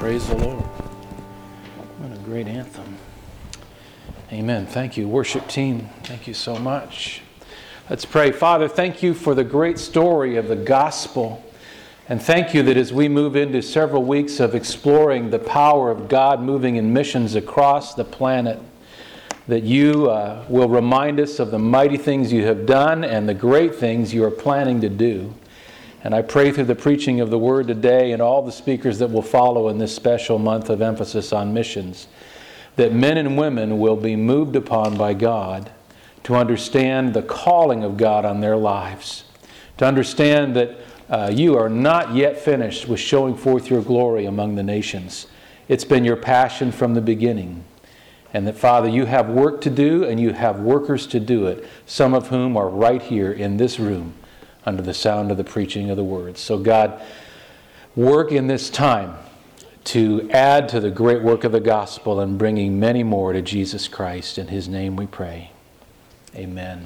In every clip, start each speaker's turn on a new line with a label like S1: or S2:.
S1: Praise the Lord. What a great anthem. Amen. Thank you, worship team. Thank you so much. Let's pray. Father, thank you for the great story of the gospel. And thank you that as we move into several weeks of exploring the power of God moving in missions across the planet, that you will remind us of the mighty things you have done and the great things you are planning to do. And I pray through the preaching of the Word today and all the speakers that will follow in this special month of emphasis on missions, that men and women will be moved upon by God to understand the calling of God on their lives, to understand that you are not yet finished with showing forth your glory among the nations. It's been your passion from the beginning. And that, Father, you have work to do and you have workers to do it, some of whom are right here in this room under the sound of the preaching of the Word. So God, work in this time to add to the great work of the gospel and bringing many more to Jesus Christ. In His name we pray. Amen.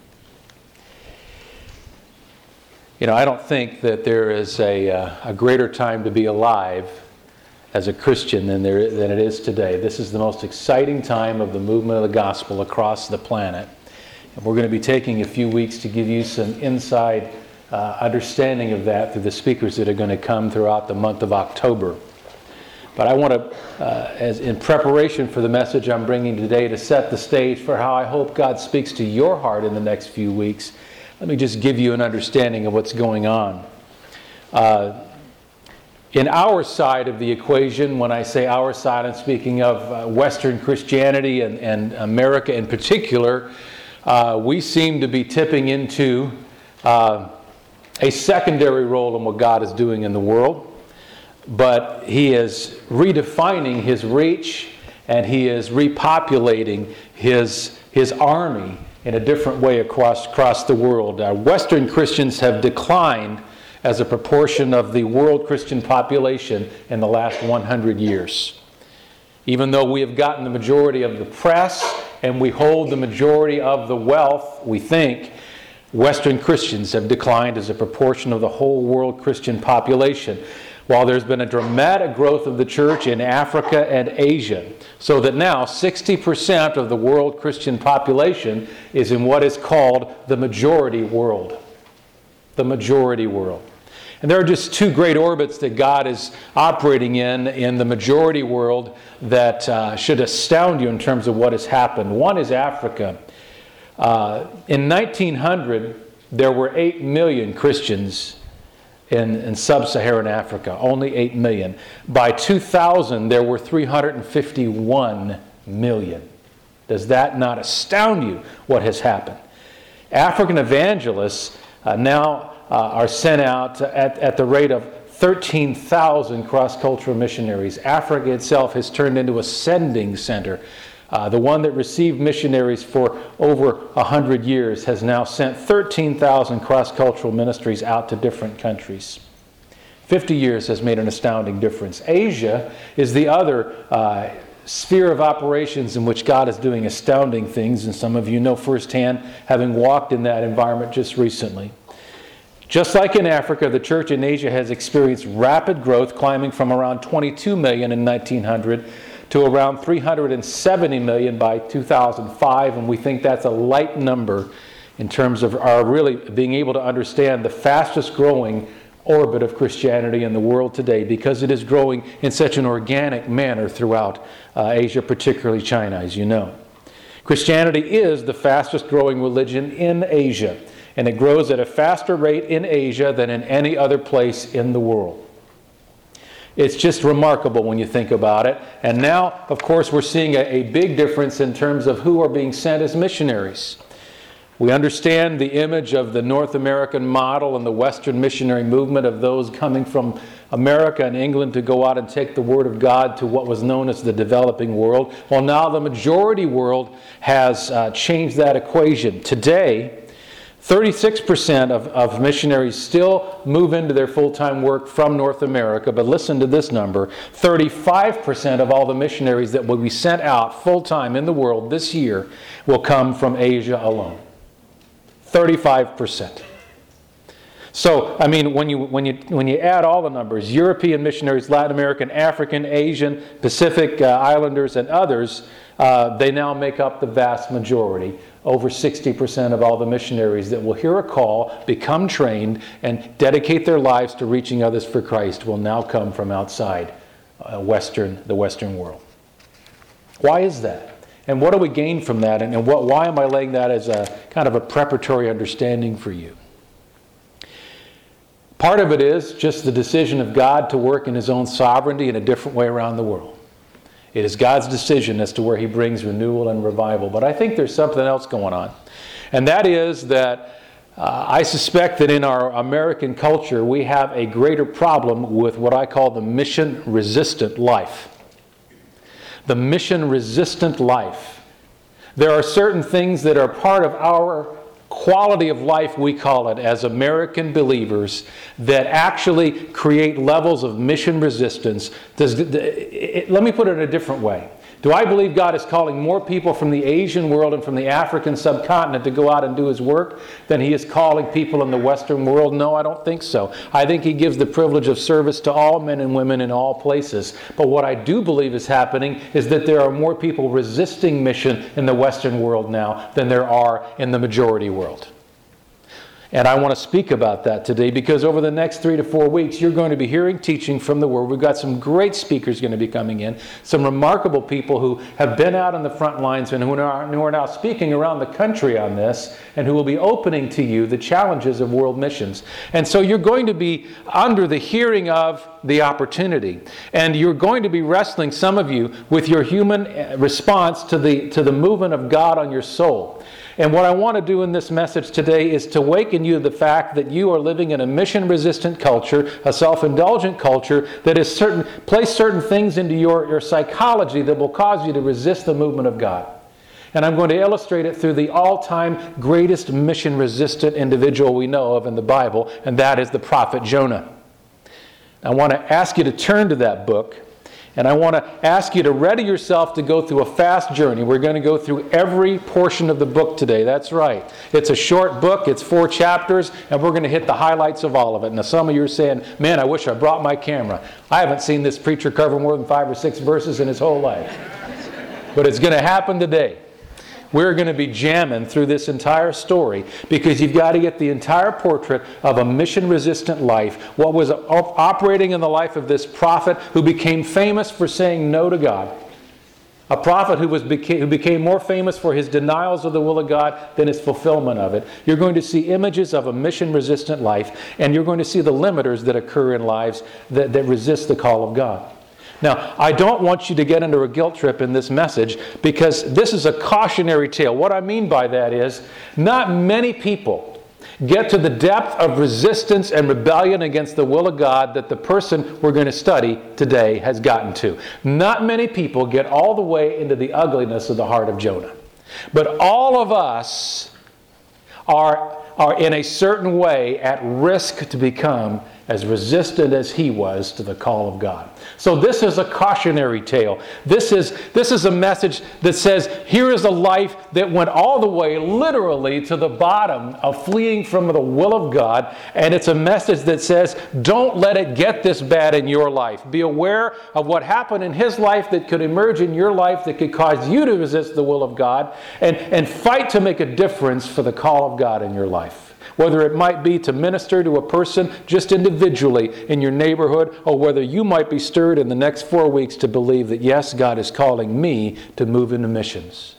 S1: You know, I don't think that there is a greater time to be alive as a Christian than it is today. This is the most exciting time of the movement of the gospel across the planet. And we're going to be taking a few weeks to give you some inside understanding of that through the speakers that are going to come throughout the month of October. But I want to, as in preparation for the message I'm bringing today, to set the stage for how I hope God speaks to your heart in the next few weeks. Let me just give you an understanding of what's going on. In our side of the equation, when I say our side, I'm speaking of Western Christianity and America in particular, we seem to be tipping into a secondary role in what God is doing in the world. But He is redefining His reach and He is repopulating His army in a different way across the world. Western Christians have declined as a proportion of the world Christian population in the last 100 years. Even though we have gotten the majority of the press and we hold the majority of the wealth, we think, Western Christians have declined as a proportion of the whole world Christian population. While there's been a dramatic growth of the church in Africa and Asia, so that now 60% of the world Christian population is in what is called the majority world. The majority world. And there are just two great orbits that God is operating in the majority world that should astound you in terms of what has happened. One is Africa. In 1900, there were 8 million Christians in sub-Saharan Africa. Only 8 million. By 2000, there were 351 million. Does that not astound you what has happened? African evangelists now are sent out at the rate of 13,000 cross-cultural missionaries. Africa itself has turned into a sending center. The one that received missionaries for over 100 years has now sent 13,000 cross-cultural ministries out to different countries. 50 years has made an astounding difference. Asia is the other sphere of operations in which God is doing astounding things, and some of you know firsthand, having walked in that environment just recently. Just like in Africa, the church in Asia has experienced rapid growth, climbing from around 22 million in 1900 to around 370 million by 2005, and we think that's a light number in terms of our really being able to understand the fastest growing orbit of Christianity in the world today, because it is growing in such an organic manner throughout Asia, particularly China, as you know. Christianity is the fastest growing religion in Asia, and it grows at a faster rate in Asia than in any other place in the world. It's just remarkable when you think about it. And now, of course, we're seeing a big difference in terms of who are being sent as missionaries. We understand the image of the North American model and the Western missionary movement of those coming from America and England to go out and take the Word of God to what was known as the developing world. Well, now the majority world has changed that equation. Today, 36% of missionaries still move into their full-time work from North America, but listen to this number. 35% of all the missionaries that will be sent out full-time in the world this year will come from Asia alone. 35%. So, I mean, when you add all the numbers, European missionaries, Latin American, African, Asian, Pacific Islanders, and others, they now make up the vast majority. Over 60% of all the missionaries that will hear a call, become trained, and dedicate their lives to reaching others for Christ will now come from outside the Western world. Why is that? And what do we gain from that? And why am I laying that as a kind of a preparatory understanding for you? Part of it is just the decision of God to work in His own sovereignty in a different way around the world. It is God's decision as to where He brings renewal and revival. But I think there's something else going on. And that is that I suspect that in our American culture we have a greater problem with what I call the mission-resistant life. The mission-resistant life. There are certain things that are part of our quality of life, we call it, as American believers, that actually create levels of mission resistance. Let me put it in a different way. Do I believe God is calling more people from the Asian world and from the African subcontinent to go out and do His work than He is calling people in the Western world? No, I don't think so. I think He gives the privilege of service to all men and women in all places. But what I do believe is happening is that there are more people resisting mission in the Western world now than there are in the majority world. And I want to speak about that today because over the next 3 to 4 weeks, you're going to be hearing teaching from the Word. We've got some great speakers going to be coming in, some remarkable people who have been out on the front lines and who are now speaking around the country on this and who will be opening to you the challenges of world missions. And so you're going to be under the hearing of the opportunity. And you're going to be wrestling, some of you, with your human response to the movement of God on your soul. And what I want to do in this message today is to awaken you to the fact that you are living in a mission-resistant culture, a self-indulgent culture that has placed certain things into your psychology that will cause you to resist the movement of God. And I'm going to illustrate it through the all-time greatest mission-resistant individual we know of in the Bible, and that is the prophet Jonah. I want to ask you to turn to that book. And I want to ask you to ready yourself to go through a fast journey. We're going to go through every portion of the book today. That's right. It's a short book. It's 4 chapters. And we're going to hit the highlights of all of it. Now some of you are saying, man, I wish I brought my camera. I haven't seen this preacher cover more than 5 or 6 verses in his whole life. But it's going to happen today. We're going to be jamming through this entire story because you've got to get the entire portrait of a mission-resistant life, what was operating in the life of this prophet who became famous for saying no to God. A prophet who became more famous for his denials of the will of God than his fulfillment of it. You're going to see images of a mission-resistant life, and you're going to see the limiters that occur in lives that resist the call of God. Now, I don't want you to get into a guilt trip in this message because this is a cautionary tale. What I mean by that is not many people get to the depth of resistance and rebellion against the will of God that the person we're going to study today has gotten to. Not many people get all the way into the ugliness of the heart of Jonah. But all of us are in a certain way at risk to become as resistant as he was to the call of God. So this is a cautionary tale. This is a message that says, here is a life that went all the way literally to the bottom of fleeing from the will of God. And it's a message that says, don't let it get this bad in your life. Be aware of what happened in his life that could emerge in your life that could cause you to resist the will of God. And fight to make a difference for the call of God in your life. Whether it might be to minister to a person just individually in your neighborhood, or whether you might be stirred in the next 4 weeks to believe that, yes, God is calling me to move into missions.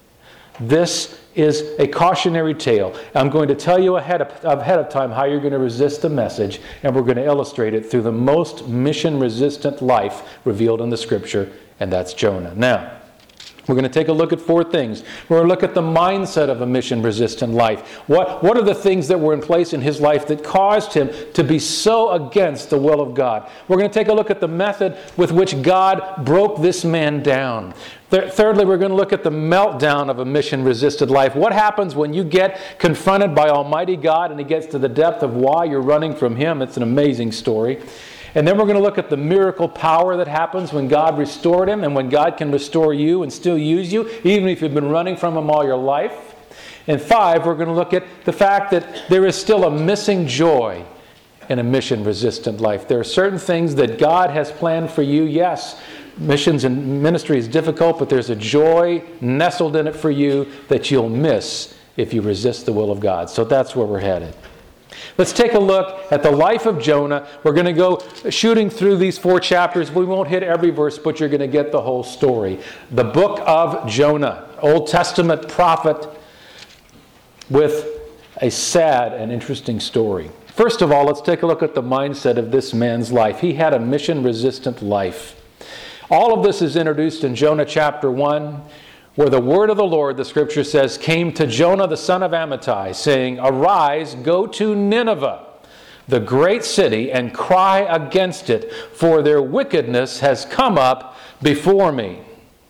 S1: This is a cautionary tale. I'm going to tell you ahead of time how you're going to resist the message, and we're going to illustrate it through the most mission-resistant life revealed in the Scripture, and that's Jonah. Now, we're going to take a look at 4 things. We're going to look at the mindset of a mission-resistant life. What are the things that were in place in his life that caused him to be so against the will of God? We're going to take a look at the method with which God broke this man down. Thirdly, we're going to look at the meltdown of a mission-resisted life. What happens when you get confronted by Almighty God and He gets to the depth of why you're running from Him? It's an amazing story. And then we're going to look at the miracle power that happens when God restored him and when God can restore you and still use you, even if you've been running from Him all your life. In 5, we're going to look at the fact that there is still a missing joy in a mission-resistant life. There are certain things that God has planned for you. Yes, missions and ministry is difficult, but there's a joy nestled in it for you that you'll miss if you resist the will of God. So that's where we're headed. Let's take a look at the life of Jonah. We're going to go shooting through these 4 chapters. We won't hit every verse, but you're going to get the whole story. The book of Jonah, Old Testament prophet with a sad and interesting story. First of all, let's take a look at the mindset of this man's life. He had a mission-resistant life. All of this is introduced in Jonah chapter 1, where the word of the Lord, the scripture says, came to Jonah the son of Amittai, saying, "Arise, go to Nineveh, the great city, and cry against it, for their wickedness has come up before me."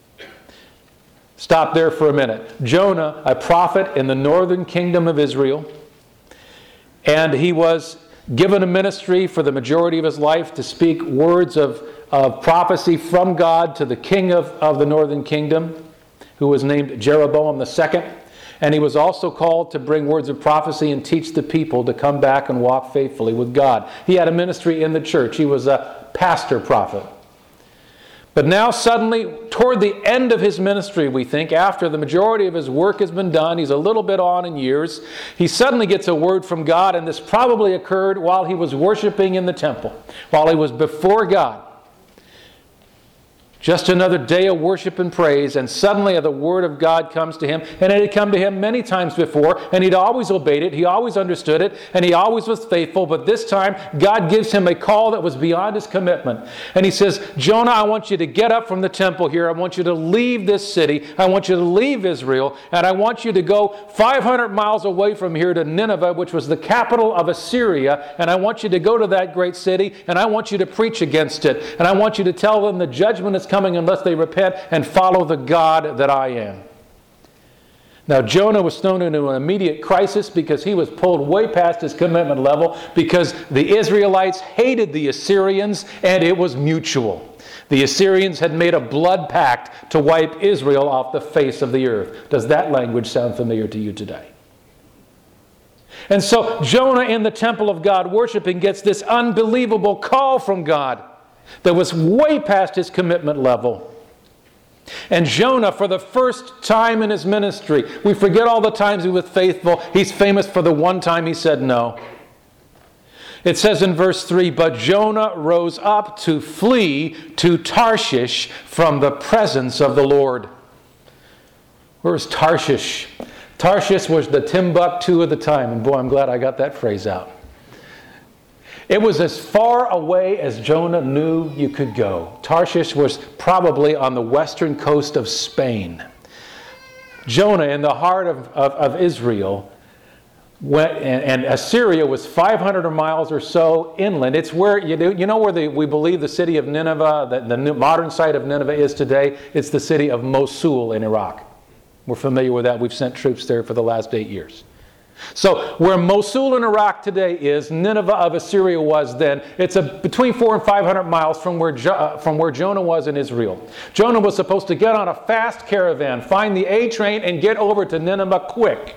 S1: Stop there for a minute. Jonah, a prophet in the northern kingdom of Israel, and he was given a ministry for the majority of his life to speak words of prophecy from God to the king of the northern kingdom, who was named Jeroboam II. And he was also called to bring words of prophecy and teach the people to come back and walk faithfully with God. He had a ministry in the church. He was a pastor prophet. But now suddenly, toward the end of his ministry, we think, after the majority of his work has been done, he's a little bit on in years, he suddenly gets a word from God, and this probably occurred while he was worshiping in the temple, while he was before God. Just another day of worship and praise, and suddenly the word of God comes to him, and it had come to him many times before, and he'd always obeyed it, he always understood it, and he always was faithful, but this time God gives him a call that was beyond his commitment. And he says, "Jonah, I want you to get up from the temple here, I want you to leave this city, I want you to leave Israel, and I want you to go 500 miles away from here to Nineveh, which was the capital of Assyria, and I want you to go to that great city, and I want you to preach against it, and I want you to tell them the judgment is coming unless they repent and follow the God that I am." Now Jonah was thrown into an immediate crisis because he was pulled way past his commitment level, because the Israelites hated the Assyrians, and it was mutual. The Assyrians had made a blood pact to wipe Israel off the face of the earth. Does that language sound familiar to you today? And so Jonah in the temple of God worshiping gets this unbelievable call from God that was way past his commitment level. And Jonah, for the first time in his ministry, we forget all the times he was faithful. He's famous for the one time he said no. It says in verse 3, "But Jonah rose up to flee to Tarshish from the presence of the Lord." Where is Tarshish? Tarshish was the Timbuktu of the time. And boy, I'm glad I got that phrase out. It was as far away as Jonah knew you could go. Tarshish was probably on the western coast of Spain. Jonah, in the heart of Israel, went, and Assyria was 500 miles or so inland. It's where, you know where we believe the city of Nineveh, the modern site of Nineveh is today? It's the city of Mosul in Iraq. We're familiar with that. We've sent troops there for the last 8 years. So where Mosul in Iraq today is, Nineveh of Assyria was then. It's between 400 and 500 miles from where Jonah was in Israel. Jonah was supposed to get on a fast caravan, find the A train, and get over to Nineveh quick.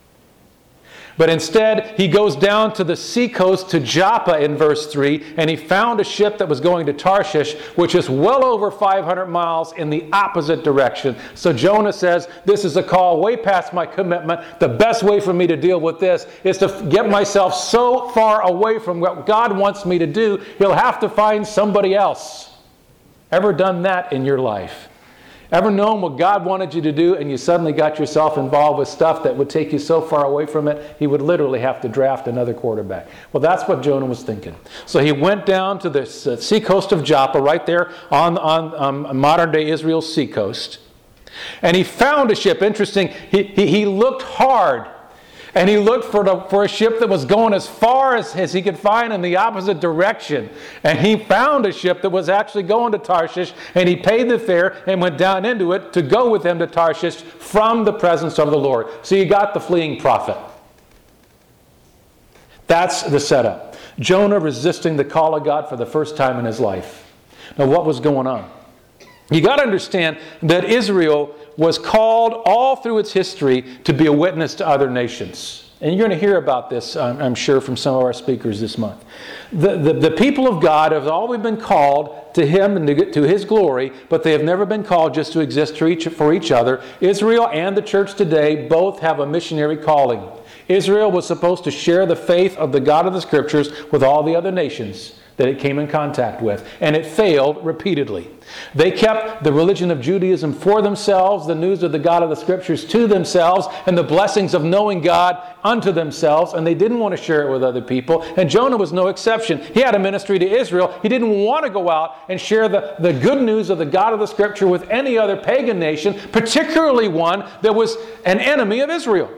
S1: But instead, he goes down to the seacoast to Joppa in verse 3, and he found a ship that was going to Tarshish, which is well over 500 miles in the opposite direction. So Jonah says, "This is a call way past my commitment. The best way for me to deal with this is to get myself so far away from what God wants me to do, he'll have to find somebody else." Ever done that in your life? Ever known what God wanted you to do and you suddenly got yourself involved with stuff that would take you so far away from it, he would literally have to draft another quarterback? Well, that's what Jonah was thinking. So he went down to the seacoast of Joppa, right there on modern-day Israel's seacoast, and he found a ship. Interesting, he looked hard, and he looked for a ship that was going as far as he could find in the opposite direction. And he found a ship that was actually going to Tarshish, and he paid the fare and went down into it to go with him to Tarshish from the presence of the Lord. So you got the fleeing prophet. That's the setup. Jonah resisting the call of God for the first time in his life. Now, what was going on? You got to understand that Israel was called all through its history to be a witness to other nations. And you're going to hear about this, I'm sure, from some of our speakers this month. The people of God have always been called to Him and to His glory, but they have never been called just to exist for each other. Israel and the church today both have a missionary calling. Israel was supposed to share the faith of the God of the Scriptures with all the other nations that it came in contact with, and it failed repeatedly. They kept the religion of Judaism for themselves, the news of the God of the Scriptures to themselves, and the blessings of knowing God unto themselves, and they didn't want to share it with other people. And Jonah was no exception. He had a ministry to Israel. He didn't want to go out and share the good news of the God of the Scripture with any other pagan nation, particularly one that was an enemy of Israel.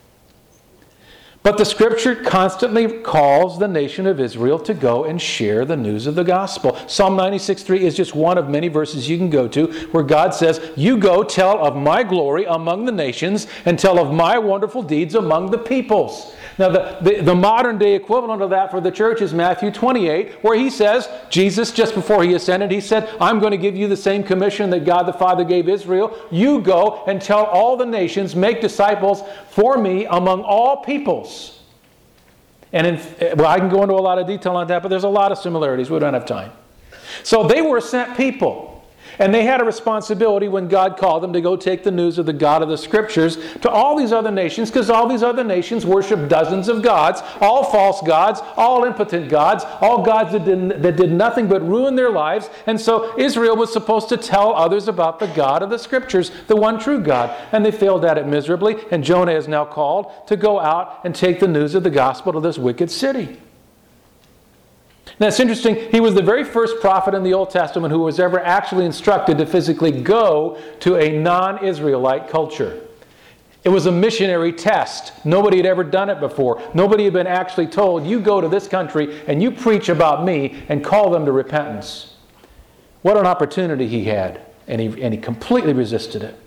S1: But the Scripture constantly calls the nation of Israel to go and share the news of the gospel. Psalm 96:3 is just one of many verses you can go to where God says, "You go tell of my glory among the nations and tell of my wonderful deeds among the peoples." Now the modern day equivalent of that for the church is Matthew 28, where he says, Jesus, just before he ascended, he said, "I'm going to give you the same commission that God the Father gave Israel. You go and tell all the nations, make disciples for me among all peoples." And I can go into a lot of detail on that, but there's a lot of similarities. We don't have time. So they were sent people. And they had a responsibility when God called them to go take the news of the God of the Scriptures to all these other nations, because all these other nations worship dozens of gods, all false gods, all impotent gods, all gods that did nothing but ruin their lives. And so Israel was supposed to tell others about the God of the Scriptures, the one true God. And they failed at it miserably, and Jonah is now called to go out and take the news of the gospel to this wicked city. Now it's interesting, he was the very first prophet in the Old Testament who was ever actually instructed to physically go to a non-Israelite culture. It was a missionary test. Nobody had ever done it before. Nobody had been actually told, you go to this country and you preach about me and call them to repentance. What an opportunity he had, and he completely resisted it.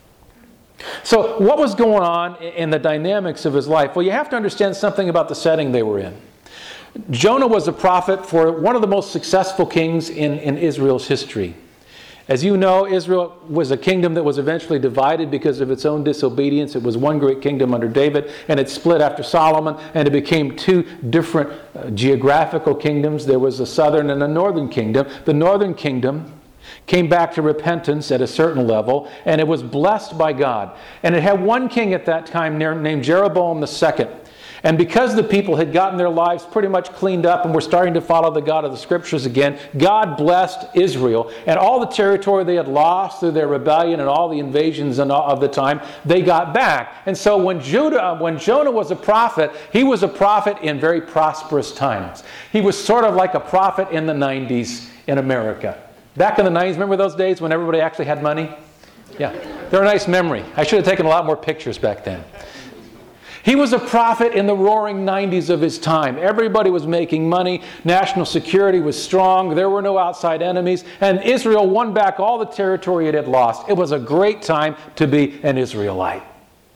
S1: So what was going on in the dynamics of his life? Well, you have to understand something about the setting they were in. Jonah was a prophet for one of the most successful kings in Israel's history. As you know, Israel was a kingdom that was eventually divided because of its own disobedience. It was one great kingdom under David, and it split after Solomon, and it became two different geographical kingdoms. There was a southern and a northern kingdom. The northern kingdom came back to repentance at a certain level, and it was blessed by God. And it had one king at that time named Jeroboam II. And because the people had gotten their lives pretty much cleaned up and were starting to follow the God of the Scriptures again, God blessed Israel. And all the territory they had lost through their rebellion and all the invasions of the time, they got back. And so when Jonah was a prophet, he was a prophet in very prosperous times. He was sort of like a prophet in the 90s in America. Back in the 90s, remember those days when everybody actually had money? Yeah, they're a nice memory. I should have taken a lot more pictures back then. He was a prophet in the roaring 90s of his time. Everybody was making money. National security was strong. There were no outside enemies. And Israel won back all the territory it had lost. It was a great time to be an Israelite.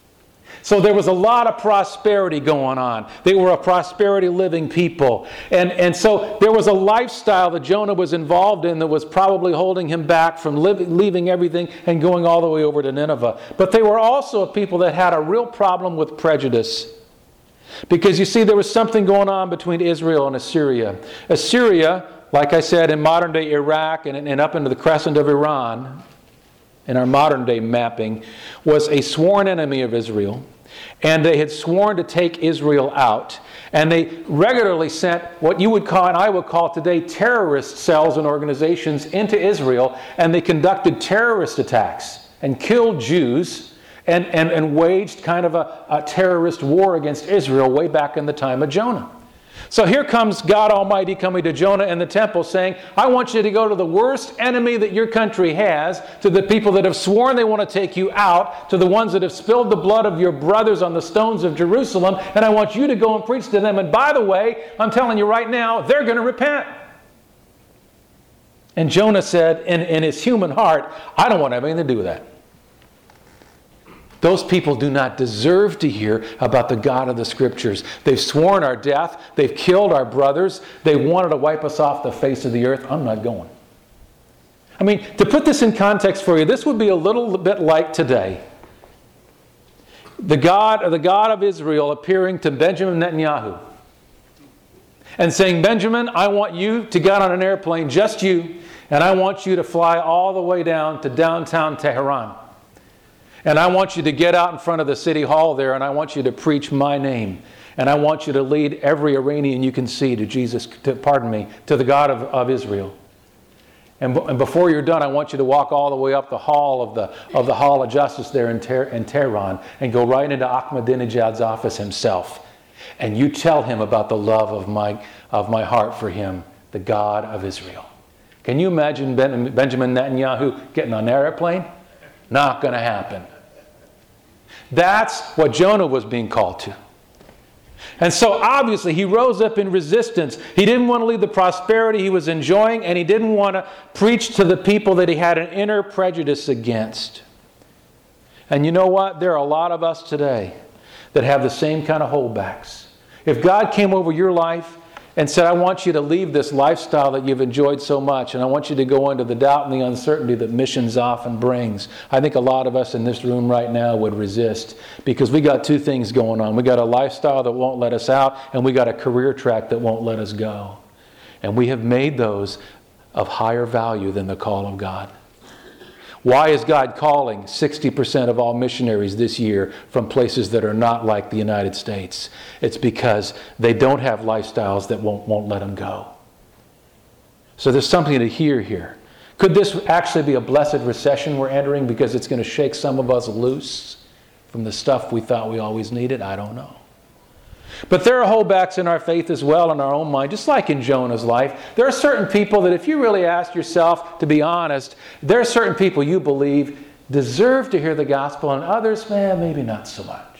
S1: So there was a lot of prosperity going on. They were a prosperity living people. And so there was a lifestyle that Jonah was involved in that was probably holding him back from leaving everything and going all the way over to Nineveh. But they were also a people that had a real problem with prejudice. Because you see, there was something going on between Israel and Assyria. Assyria, like I said, in modern day Iraq and up into the crescent of Iran, in our modern day mapping, was a sworn enemy of Israel. And they had sworn to take Israel out. And they regularly sent what you would call, and I would call today, terrorist cells and organizations into Israel. And they conducted terrorist attacks and killed Jews and waged kind of a terrorist war against Israel way back in the time of Jonah. So here comes God Almighty coming to Jonah in the temple saying, I want you to go to the worst enemy that your country has, to the people that have sworn they want to take you out, to the ones that have spilled the blood of your brothers on the stones of Jerusalem, and I want you to go and preach to them. And by the way, I'm telling you right now, they're going to repent. And Jonah said in his human heart, I don't want anything to do with that. Those people do not deserve to hear about the God of the Scriptures. They've sworn our death. They've killed our brothers. They wanted to wipe us off the face of the earth. I'm not going. mean, to put this in context for you, this would be a little bit like today. The God of Israel appearing to Benjamin Netanyahu and saying, Benjamin, I want you to get on an airplane, just you, and I want you to fly all the way down to downtown Tehran. And I want you to get out in front of the city hall there, and I want you to preach my name. And I want you to lead every Iranian you can see to the God of Israel. And before you're done, I want you to walk all the way up the hall of the Hall of Justice there in Tehran and go right into Ahmadinejad's office himself. And you tell him about the love of my heart for him, the God of Israel. Can you imagine Benjamin Netanyahu getting on an airplane? Not going to happen. That's what Jonah was being called to. And so obviously he rose up in resistance. He didn't want to leave the prosperity he was enjoying, and he didn't want to preach to the people that he had an inner prejudice against. And you know what? There are a lot of us today that have the same kind of holdbacks. If God came over your life and said, I want you to leave this lifestyle that you've enjoyed so much, and I want you to go into the doubt and the uncertainty that missions often brings, I think a lot of us in this room right now would resist, because we got two things going on. We got a lifestyle that won't let us out, and we got a career track that won't let us go. And we have made those of higher value than the call of God. Why is God calling 60% of all missionaries this year from places that are not like the United States? It's because they don't have lifestyles that won't let them go. So there's something to hear here. Could this actually be a blessed recession we're entering because it's going to shake some of us loose from the stuff we thought we always needed? I don't know. But there are holdbacks in our faith as well, in our own mind, just like in Jonah's life. There are certain people that if you really ask yourself to be honest, there are certain people you believe deserve to hear the gospel, and others, maybe not so much.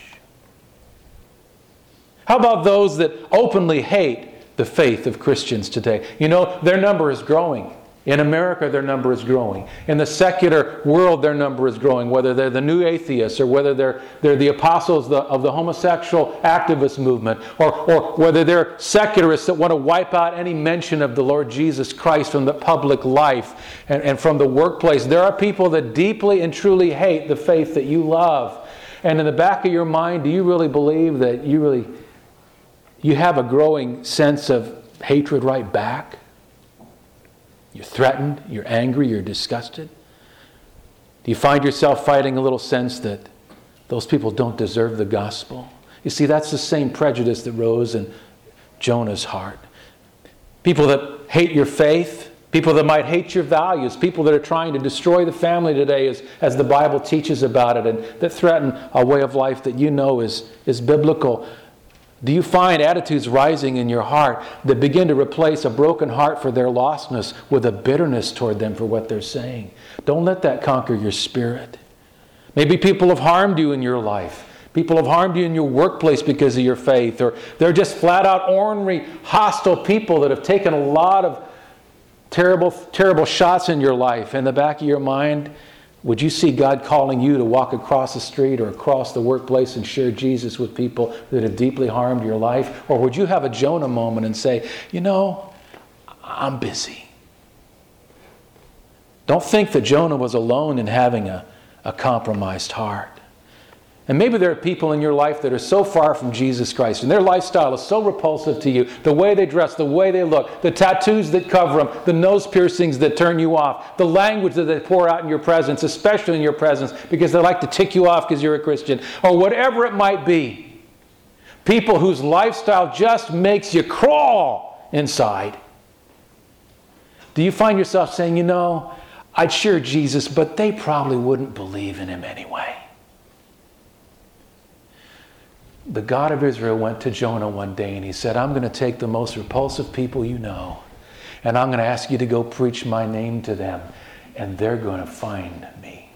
S1: How about those that openly hate the faith of Christians today? You know, their number is growing. In America, their number is growing. In the secular world, their number is growing, whether they're the new atheists or whether they're the apostles of the homosexual activist movement, or whether they're secularists that want to wipe out any mention of the Lord Jesus Christ from the public life and from the workplace. There are people that deeply and truly hate the faith that you love. And in the back of your mind, do you really believe that you have a growing sense of hatred right back? You're threatened, you're angry, you're disgusted. Do you find yourself fighting a little sense that those people don't deserve the gospel? You see, that's the same prejudice that rose in Jonah's heart. People that hate your faith, people that might hate your values, people that are trying to destroy the family today as the Bible teaches about it, and that threaten a way of life that you know is biblical. Do you find attitudes rising in your heart that begin to replace a broken heart for their lostness with a bitterness toward them for what they're saying? Don't let that conquer your spirit. Maybe people have harmed you in your life. People have harmed you in your workplace because of your faith, or they're just flat out ornery, hostile people that have taken a lot of terrible, terrible shots in your life. In the back of your mind, would you see God calling you to walk across the street or across the workplace and share Jesus with people that have deeply harmed your life? Or would you have a Jonah moment and say, you know, I'm busy? Don't think that Jonah was alone in having a compromised heart. And maybe there are people in your life that are so far from Jesus Christ, and their lifestyle is so repulsive to you. The way they dress, the way they look, the tattoos that cover them, the nose piercings that turn you off, the language that they pour out in your presence, especially in your presence, because they like to tick you off because you're a Christian, or whatever it might be. People whose lifestyle just makes you crawl inside. Do you find yourself saying, you know, I'd share Jesus, but they probably wouldn't believe in him anyway? The God of Israel went to Jonah one day and he said, I'm going to take the most repulsive people you know, and I'm going to ask you to go preach my name to them, and they're going to find me.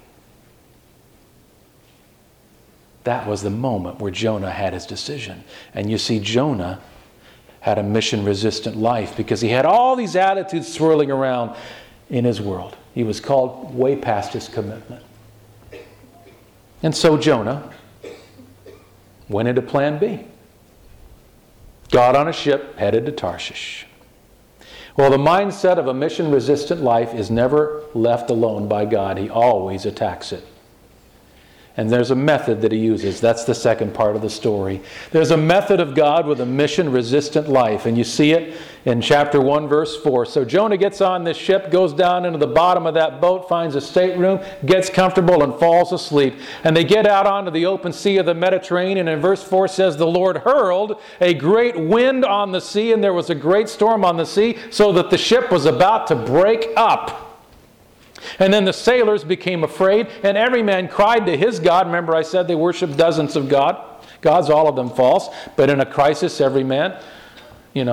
S1: That was the moment where Jonah had his decision. And you see, Jonah had a mission-resistant life because he had all these attitudes swirling around in his world. He was called way past his commitment. And so Jonah went into plan B. Got on a ship, headed to Tarshish. Well, the mindset of a mission-resistant life is never left alone by God. He always attacks it. And there's a method that he uses. That's the second part of the story. There's a method of God with a mission-resistant life. And you see it in chapter 1, verse 4. So Jonah gets on this ship, goes down into the bottom of that boat, finds a stateroom, gets comfortable, and falls asleep. And they get out onto the open sea of the Mediterranean. And verse 4 says, the Lord hurled a great wind on the sea, and there was a great storm on the sea, so that the ship was about to break up. And then the sailors became afraid, and every man cried to his God. Remember, I said they worship dozens of gods, all of them false. But in a crisis, every man, there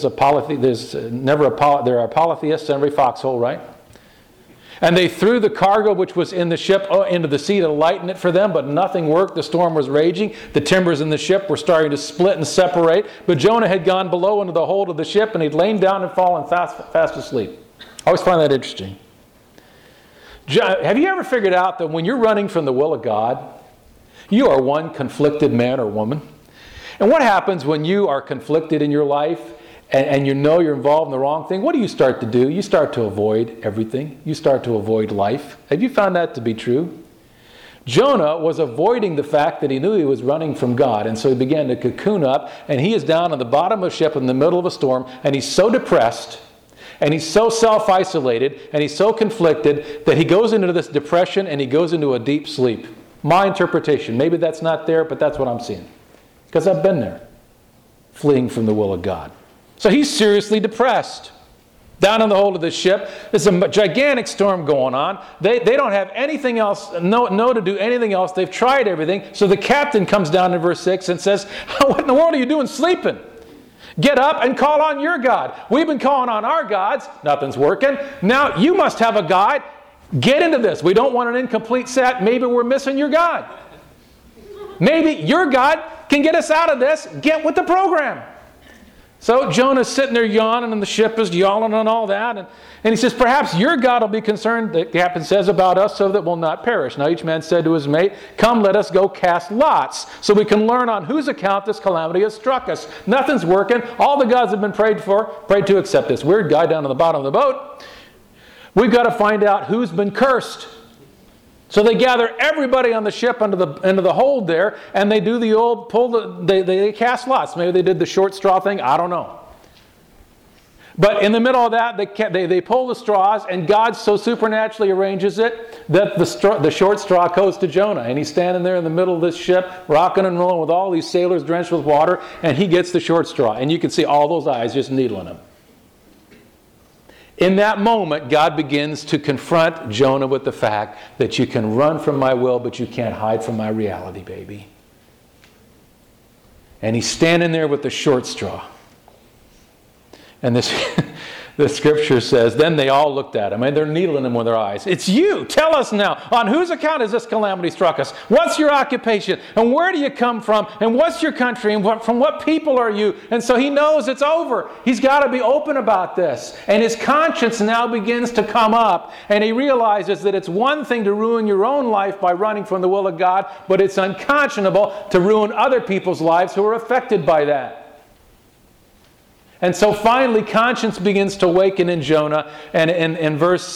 S1: are polytheists in every foxhole, right? And they threw the cargo which was in the ship into the sea to lighten it for them, but nothing worked. The storm was raging. The timbers in the ship were starting to split and separate. But Jonah had gone below into the hold of the ship, and he'd lain down and fallen fast asleep. I always find that interesting. Have you ever figured out that when you're running from the will of God, you are one conflicted man or woman? And what happens when you are conflicted in your life and you know you're involved in the wrong thing? What do you start to do? You start to avoid everything. You start to avoid life. Have you found that to be true? Jonah was avoiding the fact that he knew he was running from God, and so he began to cocoon up, and he is down on the bottom of a ship in the middle of a storm, and he's so depressed, and he's so self-isolated, and he's so conflicted that he goes into this depression and he goes into a deep sleep. My interpretation. Maybe that's not there, but that's what I'm seeing. Because I've been there, fleeing from the will of God. So he's seriously depressed. Down in the hold of the ship, there's a gigantic storm going on. They don't have anything else, no to do anything else. They've tried everything. So the captain comes down in verse 6 and says, what in the world are you doing sleeping? Get up and call on your God. We've been calling on our gods. Nothing's working. Now you must have a God. Get into this. We don't want an incomplete set. Maybe we're missing your God. Maybe your God can get us out of this. Get with the program. So Jonah's sitting there yawning, and the ship is yawning and all that. And he says, perhaps your God will be concerned, the captain says, about us so that we'll not perish. Now each man said to his mate, come, let us go cast lots so we can learn on whose account this calamity has struck us. Nothing's working. All the gods have been prayed to except this weird guy down on the bottom of the boat. We've got to find out who's been cursed. So they gather everybody on the ship into the hold there, and they do the old they cast lots. Maybe they did the short straw thing. I don't know. But in the middle of that, they pull the straws, and God so supernaturally arranges it that the short straw goes to Jonah. And he's standing there in the middle of this ship, rocking and rolling with all these sailors drenched with water, and he gets the short straw. And you can see all those eyes just needling him. In that moment, God begins to confront Jonah with the fact that you can run from my will, but you can't hide from my reality, baby. And he's standing there with the short straw. And the scripture says, then they all looked at him, and they're needling him with their eyes. It's you. Tell us now, on whose account has this calamity struck us? What's your occupation? And where do you come from? And what's your country? And from what people are you? And so he knows it's over. He's got to be open about this. And his conscience now begins to come up. And he realizes that it's one thing to ruin your own life by running from the will of God, but it's unconscionable to ruin other people's lives who are affected by that. And so finally, conscience begins to waken in Jonah. And in verse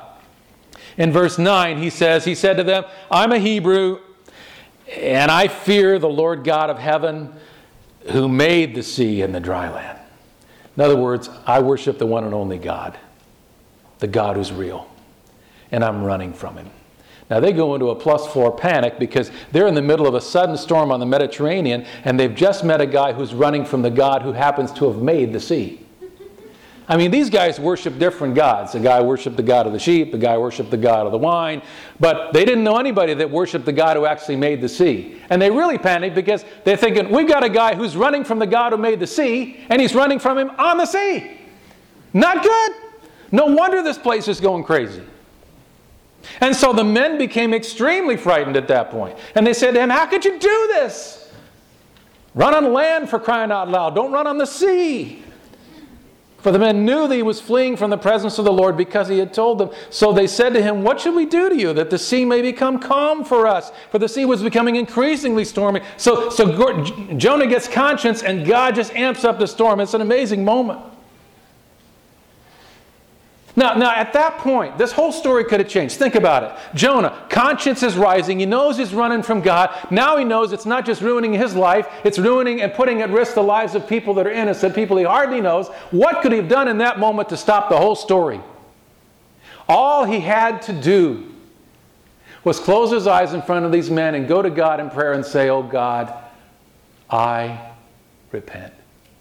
S1: 9, he said to them, I'm a Hebrew, and I fear the Lord God of heaven, who made the sea and the dry land. In other words, I worship the one and only God, the God who's real, and I'm running from him. Now they go into a +4 panic because they're in the middle of a sudden storm on the Mediterranean, and they've just met a guy who's running from the God who happens to have made the sea. I mean, these guys worship different gods. The guy worshiped the god of the sheep, the guy worshiped the god of the wine, but they didn't know anybody that worshiped the God who actually made the sea. And they really panicked because they're thinking, we've got a guy who's running from the God who made the sea, and he's running from him on the sea. Not good. No wonder this place is going crazy. And so the men became extremely frightened at that point. And they said to him, how could you do this? Run on land, for crying out loud. Don't run on the sea. For the men knew that he was fleeing from the presence of the Lord because he had told them. So they said to him, what should we do to you that the sea may become calm for us? For the sea was becoming increasingly stormy. So Jonah gets conscience, and God just amps up the storm. It's an amazing moment. Now, at that point, this whole story could have changed. Think about it. Jonah, conscience is rising. He knows he's running from God. Now he knows it's not just ruining his life, it's ruining and putting at risk the lives of people that are innocent, people he hardly knows. What could he have done in that moment to stop the whole story? All he had to do was close his eyes in front of these men and go to God in prayer and say, "Oh God, I repent.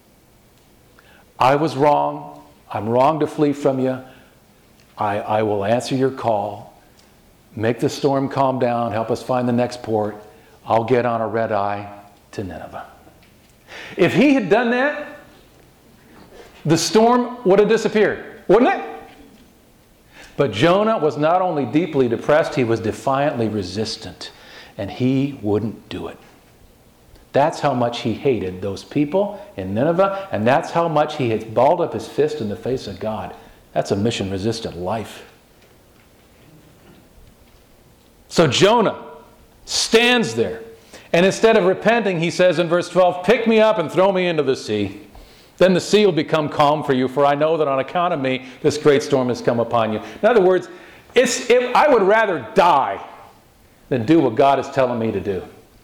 S1: I was wrong. I'm wrong to flee from you. I will answer your call. Make the storm calm down. Help us find the next port. I'll get on a red eye to Nineveh." If he had done that, the storm would have disappeared, wouldn't it? But Jonah was not only deeply depressed, he was defiantly resistant, and he wouldn't do it. That's how much he hated those people in Nineveh, and that's how much he had balled up his fist in the face of God. That's a mission-resistant life. So Jonah stands there, and instead of repenting, he says in verse 12, "Pick me up and throw me into the sea. Then the sea will become calm for you, for I know that on account of me, this great storm has come upon you." In other words, I would rather die than do what God is telling me to do.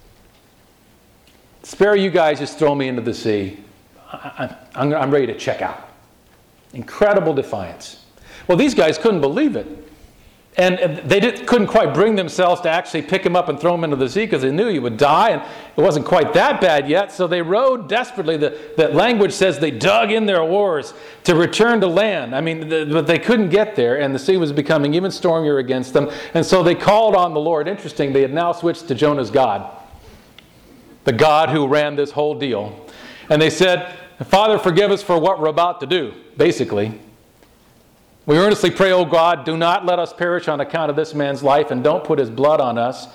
S1: Spare you guys, just throw me into the sea. I'm ready to check out. Incredible defiance. Well, these guys couldn't believe it. And they couldn't quite bring themselves to actually pick him up and throw him into the sea because they knew he would die, and it wasn't quite that bad yet. So they rowed desperately. That language says they dug in their oars to return to land. I mean, but they couldn't get there, and the sea was becoming even stormier against them. And so they called on the Lord. Interesting, they had now switched to Jonah's God, the God who ran this whole deal. And they said, "Father, forgive us for what we're about to do," basically. "We earnestly pray, O God, do not let us perish on account of this man's life, and don't put his blood on us."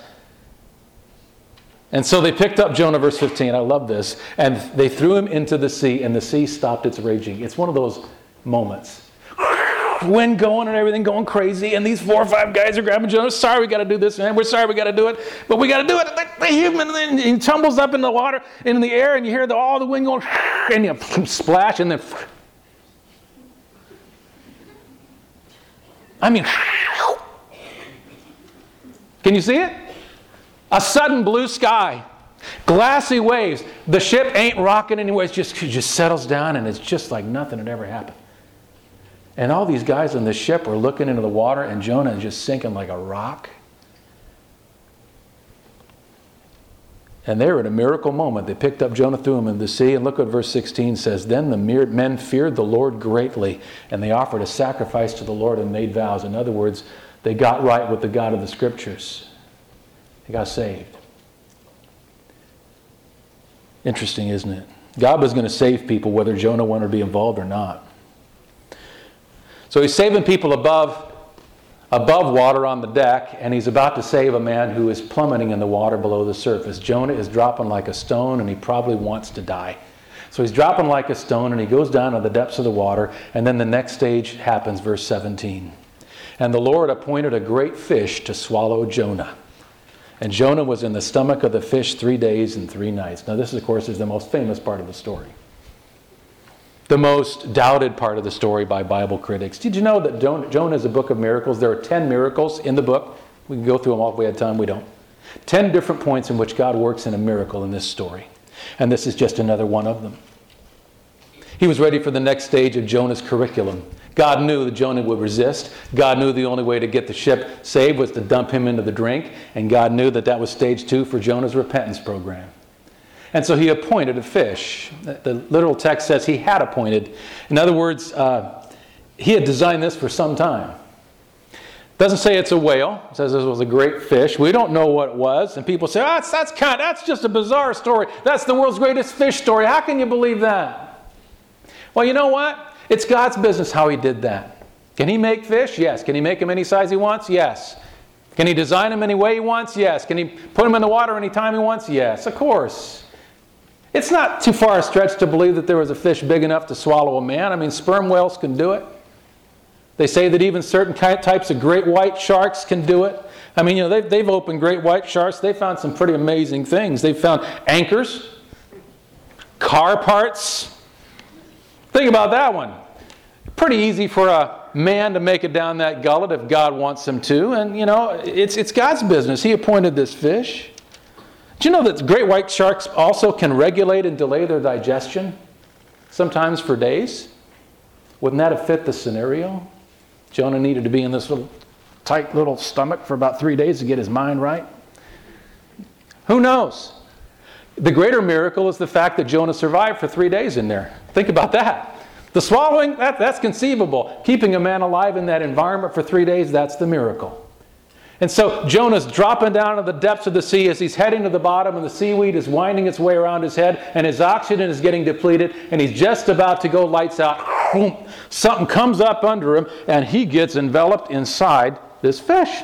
S1: And so they picked up Jonah, verse 15, I love this, and they threw him into the sea, and the sea stopped its raging. It's one of those moments. Wind going and everything going crazy, and these 4 or 5 guys are grabbing Jonah. "Sorry, we got to do this, man. We're sorry we got to do it, but we got to do it." They hit him, and then he tumbles up in the water, in the air, and you hear all the wind going, and you splash, and then... I mean, can you see it? A sudden blue sky, glassy waves. The ship ain't rocking anywhere. It just settles down, and it's just like nothing had ever happened. And all these guys on the ship were looking into the water, and Jonah is just sinking like a rock. And they were at a miracle moment. They picked up Jonah, threw him in the sea, and look what verse 16 says. "Then the men feared the Lord greatly, and they offered a sacrifice to the Lord and made vows." In other words, they got right with the God of the Scriptures. They got saved. Interesting, isn't it? God was going to save people whether Jonah wanted to be involved or not. So he's saving people above water on the deck, and he's about to save a man who is plummeting in the water below the surface. Jonah is dropping like a stone, and he probably wants to die. So he's dropping like a stone, and he goes down to the depths of the water, and then the next stage happens, verse 17. "And the Lord appointed a great fish to swallow Jonah. And Jonah was in the stomach of the fish 3 days and 3 nights." Now this, of course, is the most famous part of the story. The most doubted part of the story by Bible critics. Did you know that Jonah is a book of miracles? There are 10 miracles in the book. We can go through them all if we had time. We don't. 10 different points in which God works in a miracle in this story. And this is just another one of them. He was ready for the next stage of Jonah's curriculum. God knew that Jonah would resist. God knew the only way to get the ship saved was to dump him into the drink. And God knew that that was stage 2 for Jonah's repentance program. And so he appointed a fish. The literal text says he had appointed. In other words, he had designed this for some time. It doesn't say it's a whale. It says this was a great fish. We don't know what it was. And people say, "Oh, that's just a bizarre story. That's the world's greatest fish story. How can you believe that?" Well, you know what? It's God's business how he did that. Can he make fish? Yes. Can he make them any size he wants? Yes. Can he design them any way he wants? Yes. Can he put them in the water any time he wants? Yes, of course. It's not too far a stretch to believe that there was a fish big enough to swallow a man. I mean, sperm whales can do it. They say that even certain types of great white sharks can do it. I mean, they've opened great white sharks. They found some pretty amazing things. They found anchors, car parts. Think about that one. pretty easy for a man to make it down that gullet if God wants him to. And, it's God's business. He appointed this fish. Do you know that great white sharks also can regulate and delay their digestion? Sometimes for days. Wouldn't that have fit the scenario? Jonah needed to be in this little tight little stomach for about 3 days to get his mind right. Who knows? The greater miracle is the fact that Jonah survived for 3 days in there. Think about that. The swallowing, that's conceivable. Keeping a man alive in that environment for 3 days, that's the miracle. And so Jonah's dropping down to the depths of the sea as he's heading to the bottom, and the seaweed is winding its way around his head, and his oxygen is getting depleted, and he's just about to go lights out. Boom! Something comes up under him, and he gets enveloped inside this fish.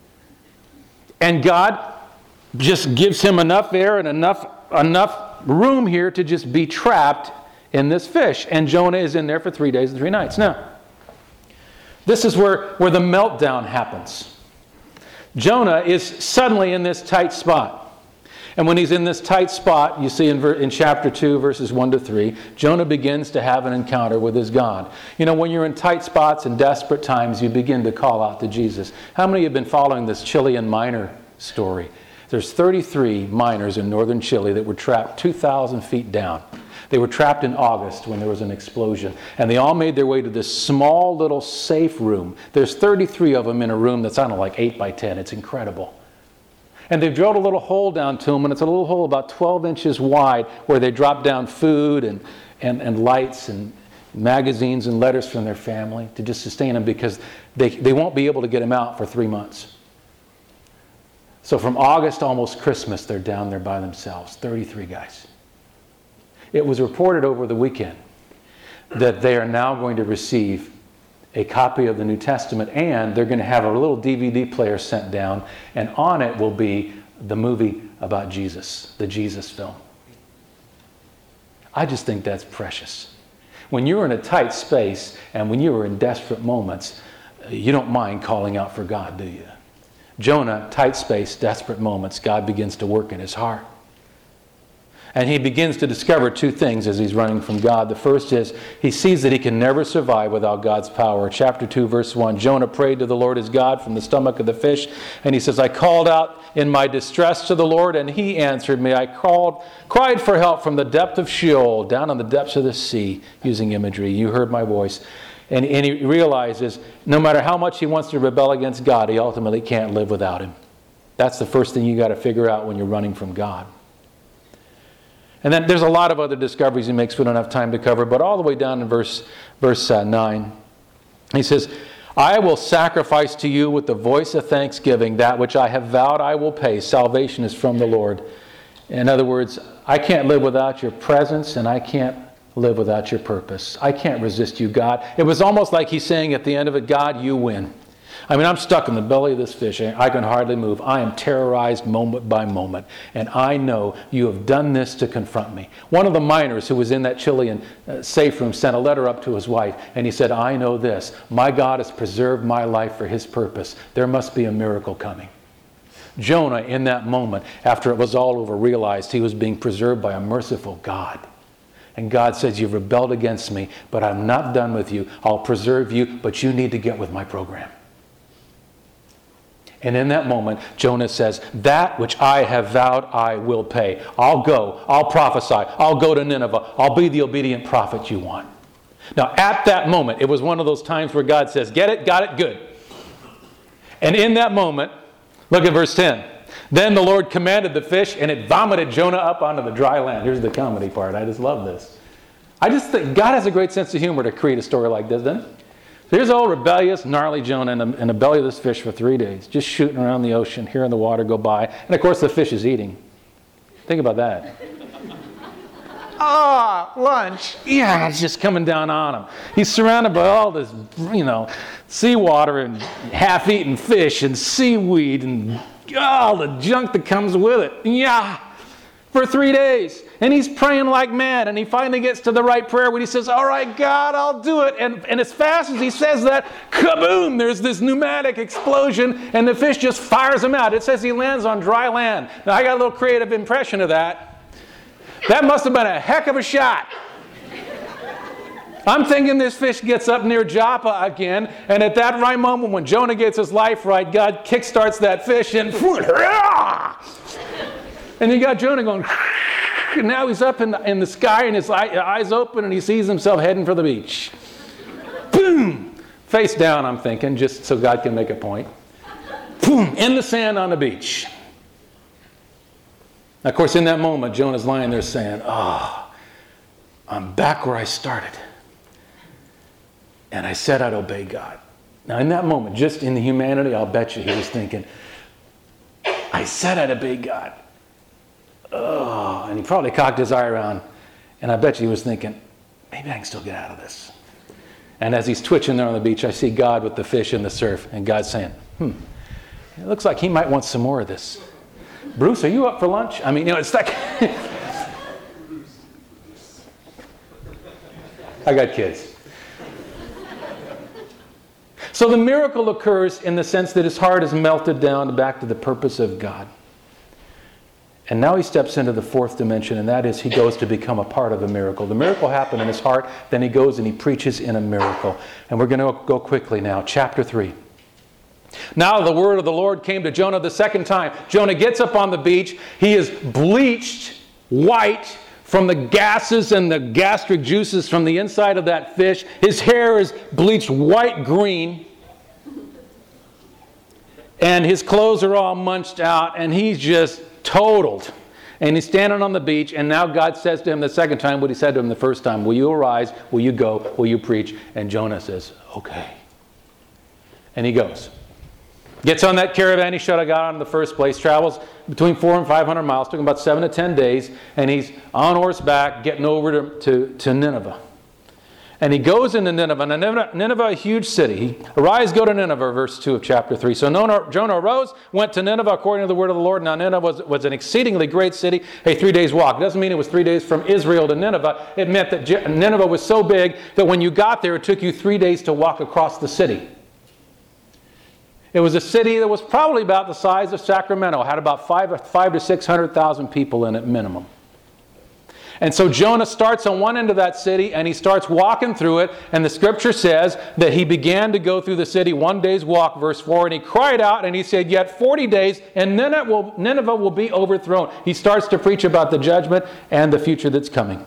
S1: And God just gives him enough air and enough room here to just be trapped in this fish. And Jonah is in there for 3 days and 3 nights. Now, this is where the meltdown happens. Jonah is suddenly in this tight spot. And when he's in this tight spot, you see in chapter 2, verses 1 to 3, Jonah begins to have an encounter with his God. When you're in tight spots and desperate times, you begin to call out to Jesus. How many have been following this Chilean miner story? There's 33 miners in northern Chile that were trapped 2,000 feet down. They were trapped in August when there was an explosion. And they all made their way to this small little safe room. There's 33 of them in a room that's, like 8 by 10. It's incredible. And they've drilled a little hole down to them, and it's a little hole about 12 inches wide where they drop down food and lights and magazines and letters from their family to just sustain them, because they won't be able to get them out for 3 months. So from August to almost Christmas, they're down there by themselves, 33 guys. It was reported over the weekend that they are now going to receive a copy of the New Testament, and they're going to have a little DVD player sent down, and on it will be the movie about Jesus, the Jesus film. I just think that's precious. When you're in a tight space and when you are in desperate moments, you don't mind calling out for God, do you? Jonah, tight space, desperate moments, God begins to work in his heart. And he begins to discover 2 things as he's running from God. The first is he sees that he can never survive without God's power. Chapter 2, verse 1, Jonah prayed to the Lord his God from the stomach of the fish. And he says, I called out in my distress to the Lord, and he answered me. I cried for help from the depth of Sheol, down in the depths of the sea, using imagery. You heard my voice. And he realizes no matter how much he wants to rebel against God, he ultimately can't live without him. That's the first thing you got to figure out when you're running from God. And then there's a lot of other discoveries he makes we don't have time to cover, but all the way down in verse 9, he says, I will sacrifice to you with the voice of thanksgiving that which I have vowed I will pay. Salvation is from the Lord. In other words, I can't live without your presence, and I can't live without your purpose. I can't resist you, God. It was almost like he's saying at the end of it, God, you win. I'm stuck in the belly of this fish. I can hardly move. I am terrorized moment by moment. And I know you have done this to confront me. One of the miners who was in that Chilean safe room sent a letter up to his wife. And he said, I know this. My God has preserved my life for his purpose. There must be a miracle coming. Jonah, in that moment, after it was all over, realized he was being preserved by a merciful God. And God says, you've rebelled against me, but I'm not done with you. I'll preserve you, but you need to get with my program. And in that moment, Jonah says, that which I have vowed I will pay. I'll go. I'll prophesy. I'll go to Nineveh. I'll be the obedient prophet you want. Now, at that moment, it was one of those times where God says, get it, got it, good. And in that moment, look at verse 10. Then the Lord commanded the fish, and it vomited Jonah up onto the dry land. Here's the comedy part. I just love this. I just think God has a great sense of humor to create a story like this, doesn't he? Here's old rebellious, gnarly Jonah in the belly of this fish for 3 days, just shooting around the ocean, hearing the water go by. And of course, the fish is eating. Think about that. Lunch. Yeah, it's just coming down on him. He's surrounded by all this, seawater and half-eaten fish and seaweed and all the junk that comes with it. Yeah. For 3 days. And he's praying like mad. And he finally gets to the right prayer when he says, all right, God, I'll do it. And as fast as he says that, kaboom, there's this pneumatic explosion, and the fish just fires him out. It says he lands on dry land. Now, I got a little creative impression of that. That must have been a heck of a shot. I'm thinking this fish gets up near Joppa again, and at that right moment when Jonah gets his life right, God kickstarts that fish and you got Jonah going, and now he's up in the sky and his eyes open and he sees himself heading for the beach. Boom! Face down, I'm thinking, just so God can make a point. Boom! In the sand on the beach. Of course, in that moment, Jonah's lying there saying, I'm back where I started. And I said I'd obey God. Now, in that moment, just in the humanity, I'll bet you he was thinking, I said I'd obey God. And he probably cocked his eye around, and I bet you he was thinking, maybe I can still get out of this. And as he's twitching there on the beach, I see God with the fish in the surf, and God's saying, it looks like he might want some more of this. Bruce, are you up for lunch? I mean, it's like... I got kids. So the miracle occurs in the sense that his heart is melted down back to the purpose of God. And now he steps into the fourth dimension, and that is he goes to become a part of the miracle. The miracle happened in his heart, then he goes and he preaches in a miracle. And we're going to go quickly now. Chapter 3. Now the word of the Lord came to Jonah the second time. Jonah gets up on the beach. He is bleached white from the gases and the gastric juices from the inside of that fish. His hair is bleached white green. And his clothes are all munched out, and he's just totaled. And he's standing on the beach, and now God says to him the second time what he said to him the first time. Will you arise? Will you go? Will you preach? And Jonah says, okay. And he goes. Gets on that caravan he should have got on in the first place, travels between 400 and 500 miles, took him about 7 to 10 days, and he's on horseback getting over to Nineveh. And he goes into Nineveh. Now, Nineveh, a huge city. He, arise, go to Nineveh, verse 2 of chapter 3. So Jonah arose, went to Nineveh according to the word of the Lord. Now Nineveh was an exceedingly great city, a 3 days walk. It doesn't mean it was 3 days from Israel to Nineveh. It meant that Nineveh was so big that when you got there, it took you 3 days to walk across the city. It was a city that was probably about the size of Sacramento. It had about 5 to 600,000 people in it minimum. And so Jonah starts on one end of that city and he starts walking through it. And the scripture says that he began to go through the city 1 day's walk, verse 4. And he cried out and he said, yet 40 days and Nineveh will be overthrown. He starts to preach about the judgment and the future that's coming.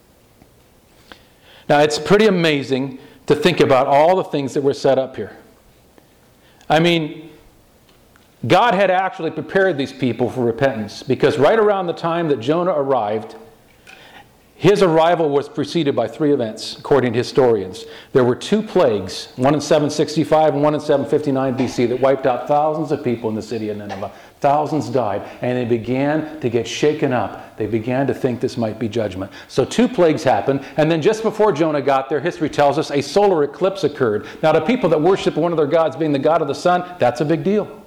S1: Now it's pretty amazing to think about all the things that were set up here. I mean, God had actually prepared these people for repentance, because right around the time that Jonah arrived, his arrival was preceded by 3 events, according to historians. There were 2 plagues, one in 765 and one in 759 BC, that wiped out thousands of people in the city of Nineveh. Thousands died, and they began to get shaken up. They began to think this might be judgment. So 2 plagues happened, and then just before Jonah got there, history tells us a solar eclipse occurred. Now, to people that worship one of their gods being the god of the sun, that's a big deal.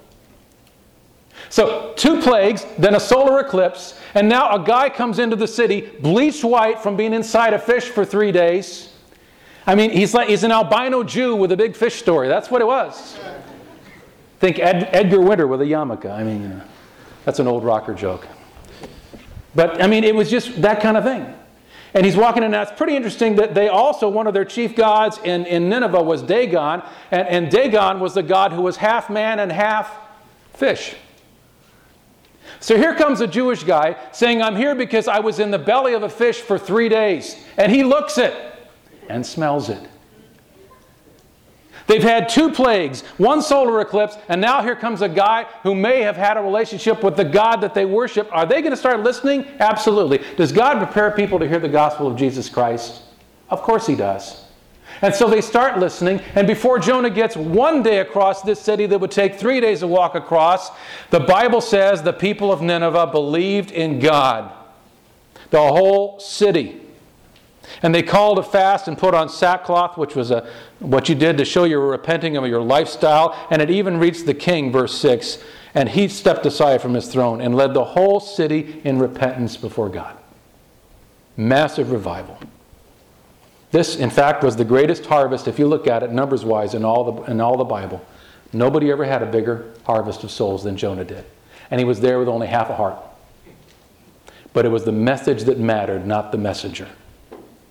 S1: So 2 plagues, then a solar eclipse, and now a guy comes into the city, bleached white from being inside a fish for 3 days. I mean, he's an albino Jew with a big fish story. That's what it was. Think Edgar Winter with a yarmulke. I mean, that's an old rocker joke. But, I mean, it was just that kind of thing. And he's walking in. Now, it's pretty interesting that they also, one of their chief gods in Nineveh was Dagon. And Dagon was the god who was half man and half fish. So here comes a Jewish guy saying, I'm here because I was in the belly of a fish for 3 days. And he looks it and smells it. They've had 2 plagues, 1 solar eclipse, and now here comes a guy who may have had a relationship with the God that they worship. Are they going to start listening? Absolutely. Does God prepare people to hear the gospel of Jesus Christ? Of course he does. And so they start listening, and before Jonah gets 1 day across this city that would take 3 days to walk across, the Bible says the people of Nineveh believed in God. The whole city. And they called a fast and put on sackcloth, which was what you did to show you were repenting of your lifestyle. And it even reached the king, verse 6. And he stepped aside from his throne and led the whole city in repentance before God. Massive revival. This, in fact, was the greatest harvest, if you look at it numbers-wise, in all the Bible. Nobody ever had a bigger harvest of souls than Jonah did. And he was there with only half a heart. But it was the message that mattered, not the messenger.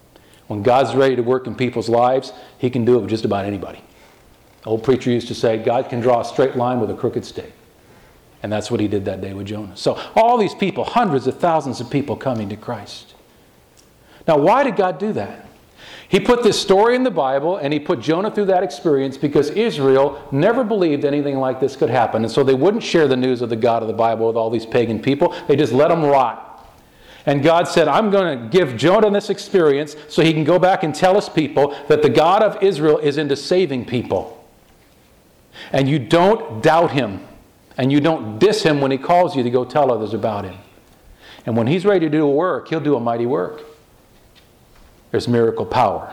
S1: When God's ready to work in people's lives, He can do it with just about anybody. The old preacher used to say, God can draw a straight line with a crooked stake. And that's what He did that day with Jonah. So all these people, hundreds of thousands of people coming to Christ. Now, why did God do that? He put this story in the Bible, and He put Jonah through that experience because Israel never believed anything like this could happen. And so they wouldn't share the news of the God of the Bible with all these pagan people. They just let them rot. And God said, I'm going to give Jonah this experience so he can go back and tell His people that the God of Israel is into saving people. And you don't doubt Him. And you don't diss Him when He calls you to go tell others about Him. And when He's ready to do a work, He'll do a mighty work. There's miracle power.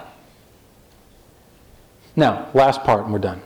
S1: Now, last part and we're done.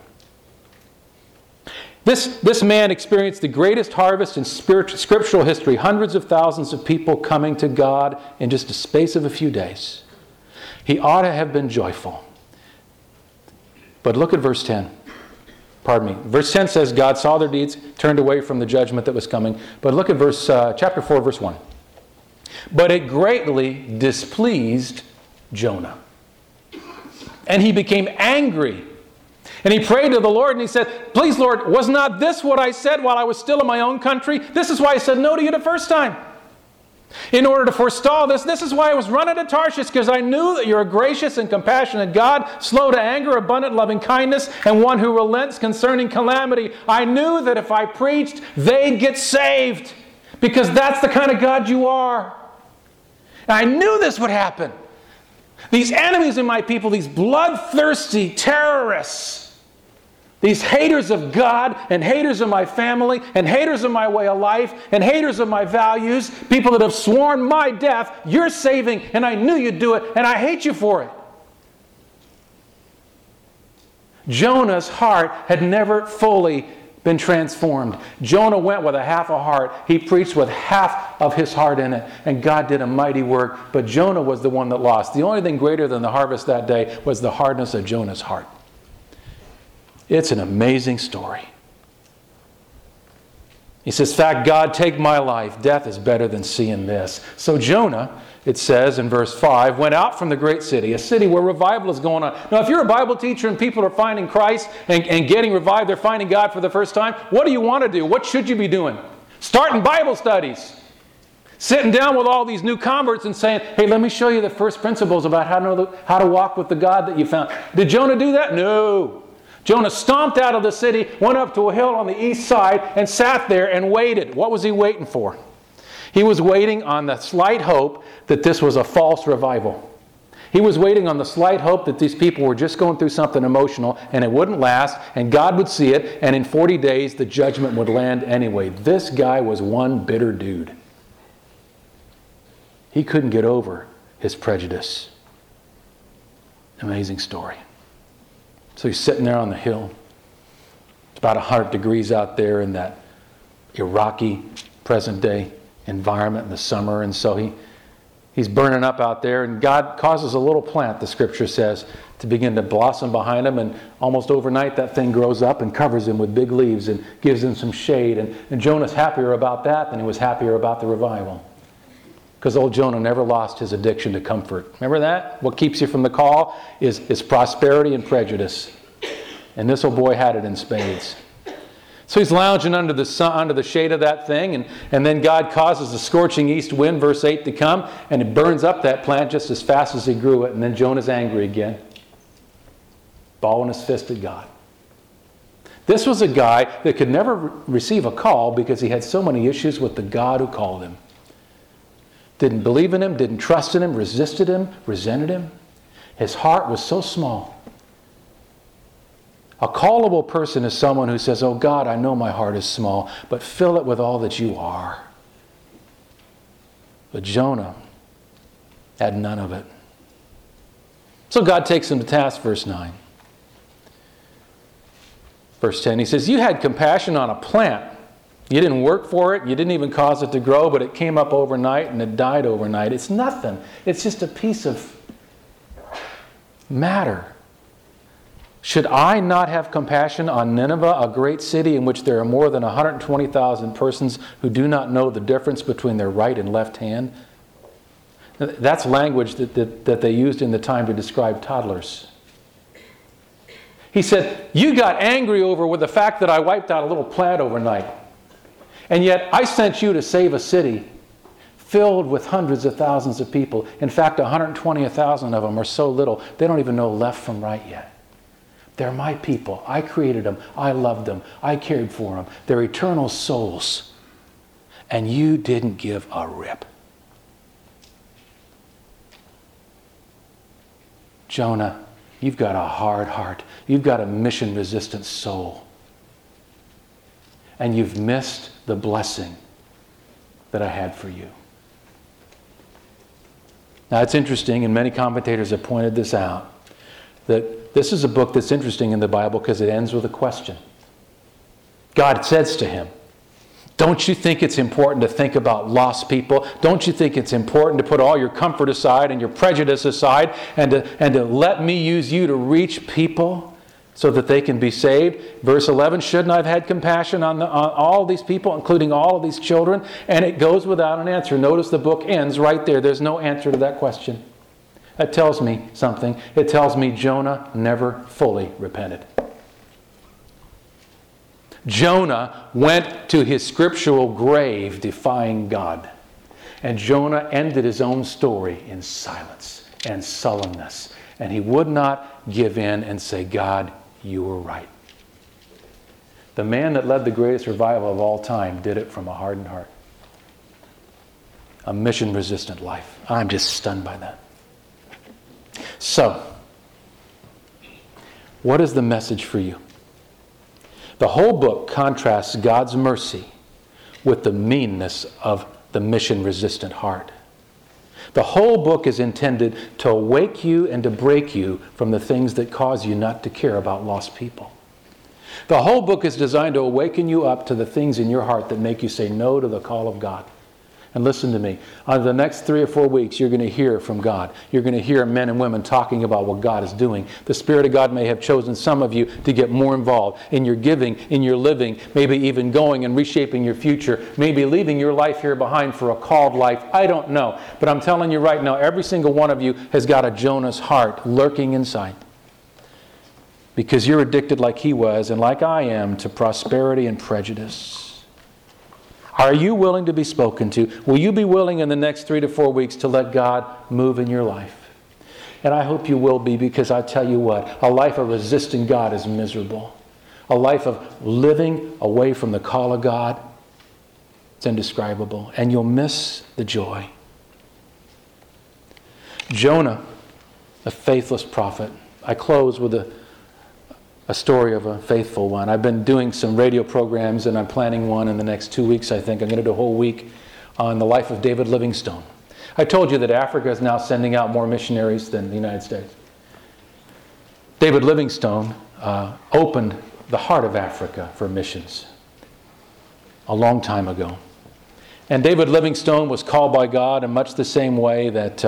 S1: This man experienced the greatest harvest in scriptural history. Hundreds of thousands of people coming to God in just a space of a few days. He ought to have been joyful. But look at verse 10. Pardon me. Verse 10 says, God saw their deeds, turned away from the judgment that was coming. But look at chapter 4, verse 1. But it greatly displeased Jonah. And he became angry. And he prayed to the Lord and he said, please, Lord, was not this what I said while I was still in my own country? This is why I said no to you the first time. In order to forestall this is why I was running to Tarshish, because I knew that you're a gracious and compassionate God, slow to anger, abundant loving kindness, and one who relents concerning calamity. I knew that if I preached, they'd get saved, because that's the kind of God you are. And I knew this would happen. These enemies of my people, these bloodthirsty terrorists, these haters of God and haters of my family and haters of my way of life and haters of my values, people that have sworn my death, you're saving, and I knew you'd do it, and I hate you for it. Jonah's heart had never fully been transformed. Jonah went with a half a heart. He preached with half of his heart in it, and God did a mighty work, but Jonah was the one that lost. The only thing greater than the harvest that day was the hardness of Jonah's heart. It's an amazing story. He says, in fact, God, take my life. Death is better than seeing this. So Jonah, it says in verse 5, went out from the great city, a city where revival is going on. Now, if you're a Bible teacher and people are finding Christ and getting revived, they're finding God for the first time, what do you want to do? What should you be doing? Starting Bible studies. Sitting down with all these new converts and saying, hey, let me show you the first principles about how to walk with the God that you found. Did Jonah do that? No. Jonah stomped out of the city, went up to a hill on the east side, and sat there and waited. What was he waiting for? He was waiting on the slight hope that this was a false revival. He was waiting on the slight hope that these people were just going through something emotional and it wouldn't last, and God would see it, and in 40 days the judgment would land anyway. This guy was one bitter dude. He couldn't get over his prejudice. Amazing story. So he's sitting there on the hill. It's about 100 degrees out there in that Iraqi present-day environment in the summer. And so he's burning up out there. And God causes a little plant, the Scripture says, to begin to blossom behind him. And almost overnight, that thing grows up and covers him with big leaves and gives him some shade. And Jonah's happier about that than he was happier about the revival. Because old Jonah never lost his addiction to comfort. Remember that? What keeps you from the call is prosperity and prejudice. And this old boy had it in spades. So he's lounging under the sun, under the shade of that thing, and then God causes the scorching east wind, verse 8, to come, and it burns up that plant just as fast as he grew it. And then Jonah's angry again, balling his fist at God. This was a guy that could never receive a call because he had so many issues with the God who called him. Didn't believe in him, didn't trust in him, resisted him, resented him. His heart was so small. A callable person is someone who says, oh God, I know my heart is small, but fill it with all that you are. But Jonah had none of it. So God takes him to task, verse 9. Verse 10, he says, you had compassion on a plant. You didn't work for it. You didn't even cause it to grow, but it came up overnight and it died overnight. It's nothing. It's just a piece of matter. Should I not have compassion on Nineveh, a great city in which there are more than 120,000 persons who do not know the difference between their right and left hand? That's language that they used in the time to describe toddlers. He said, you got angry over the fact that I wiped out a little plant overnight. And yet I sent you to save a city filled with hundreds of thousands of people. In fact, 120,000 of them are so little, they don't even know left from right yet. They're my people. I created them. I loved them. I cared for them. They're eternal souls. And you didn't give a rip. Jonah, you've got a hard heart. You've got a mission-resistant soul. And you've missed the blessing that I had for you. Now, it's interesting, and many commentators have pointed this out, that this is a book that's interesting in the Bible because it ends with a question. God says to him, don't you think it's important to think about lost people? Don't you think it's important to put all your comfort aside and your prejudice aside and to let me use you to reach people so that they can be saved? Verse 11, shouldn't I have had compassion on all these people, including all of these children? And it goes without an answer. Notice the book ends right there. There's no answer to that question. That tells me something. It tells me Jonah never fully repented. Jonah went to his scriptural grave defying God. And Jonah ended his own story in silence and sullenness. And he would not give in and say, God, you were right. The man that led the greatest revival of all time did it from a hardened heart. A mission-resistant life. I'm just stunned by that. So, what is the message for you? The whole book contrasts God's mercy with the meanness of the mission-resistant heart. The whole book is intended to awake you and to break you from the things that cause you not to care about lost people. The whole book is designed to awaken you up to the things in your heart that make you say no to the call of God. And listen to me, on the next 3 or 4 weeks, you're going to hear from God. You're going to hear men and women talking about what God is doing. The Spirit of God may have chosen some of you to get more involved in your giving, in your living, maybe even going and reshaping your future, maybe leaving your life here behind for a called life. I don't know. But I'm telling you right now, every single one of you has got a Jonah's heart lurking inside. Because you're addicted like he was, and like I am, to prosperity and prejudice. Are you willing to be spoken to? Will you be willing in the next 3 to 4 weeks to let God move in your life? And I hope you will be, because I tell you what, a life of resisting God is miserable. A life of living away from the call of God, it's indescribable. And you'll miss the joy. Jonah, a faithless prophet. I close with a story of a faithful one. I've been doing some radio programs, and I'm planning one in the next 2 weeks, I think. I'm going to do a whole week on the life of David Livingstone. I told you that Africa is now sending out more missionaries than the United States. David Livingstone opened the heart of Africa for missions a long time ago. And David Livingstone was called by God in much the same way that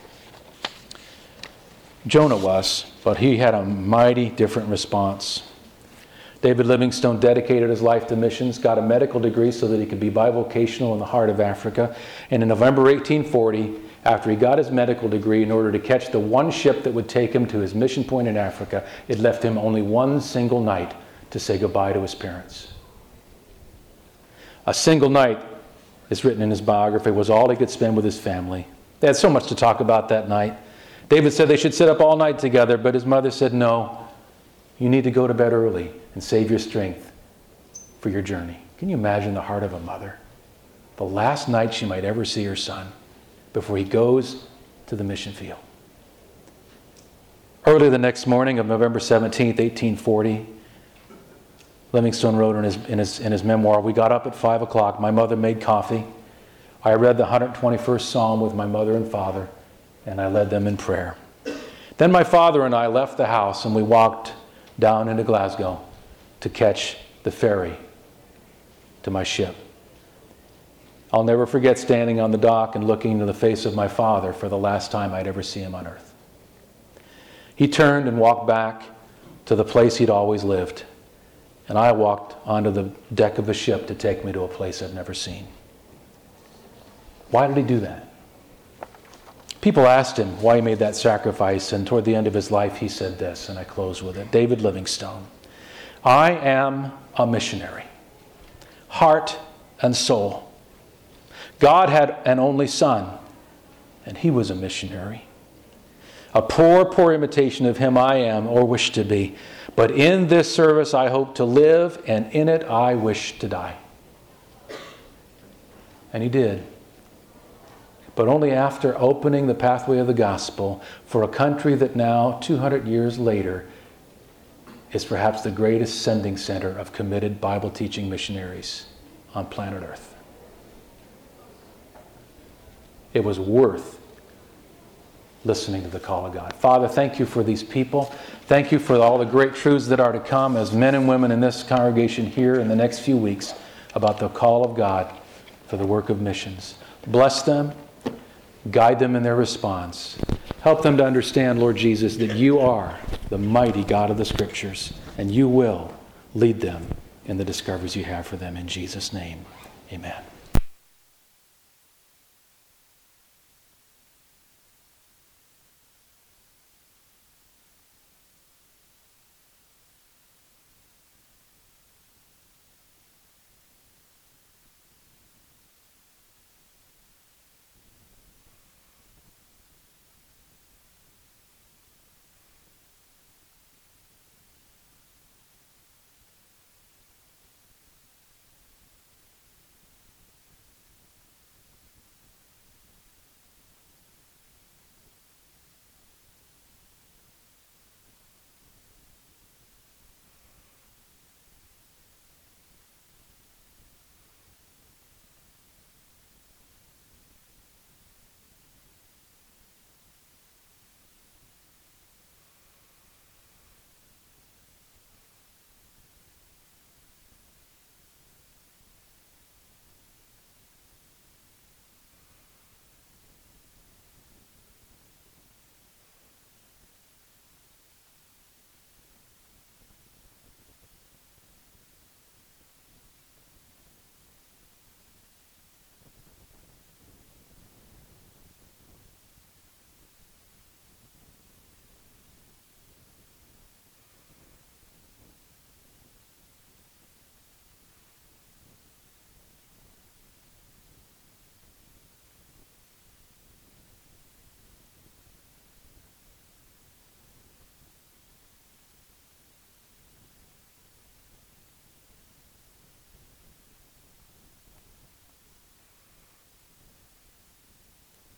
S1: Jonah was, but he had a mighty different response. David Livingstone dedicated his life to missions, got a medical degree so that he could be bivocational in the heart of Africa. And in November 1840, after he got his medical degree, in order to catch the one ship that would take him to his mission point in Africa, it left him only one single night to say goodbye to his parents. A single night, it's written in his biography, was all he could spend with his family. They had so much to talk about that night. David said they should sit up all night together, but his mother said, no, you need to go to bed early and save your strength for your journey. Can you imagine the heart of a mother? The last night she might ever see her son before he goes to the mission field. Early the next morning of November 17th, 1840, Livingstone wrote in his memoir, we got up at 5 o'clock. My mother made coffee. I read the 121st Psalm with my mother and father, and I led them in prayer. Then my father and I left the house, and we walked down into Glasgow to catch the ferry to my ship. I'll never forget standing on the dock and looking into the face of my father for the last time I'd ever see him on earth. He turned and walked back to the place he'd always lived, and I walked onto the deck of the ship to take me to a place I've never seen. Why did he do that? People asked him why he made that sacrifice, and toward the end of his life he said this, and I close with it. David Livingstone, I am a missionary, heart and soul. God had an only son, and he was a missionary. A poor, poor imitation of him I am, or wish to be. But in this service I hope to live, and in it I wish to die. And he did. But only after opening the pathway of the gospel for a country that now, 200 years later, is perhaps the greatest sending center of committed Bible-teaching missionaries on planet Earth. It was worth listening to the call of God. Father, thank you for these people. Thank you for all the great truths that are to come as men and women in this congregation here in the next few weeks about the call of God for the work of missions. Bless them. Guide them in their response. Help them to understand, Lord Jesus, that you are the mighty God of the Scriptures, and you will lead them in the discoveries you have for them. In Jesus' name, amen.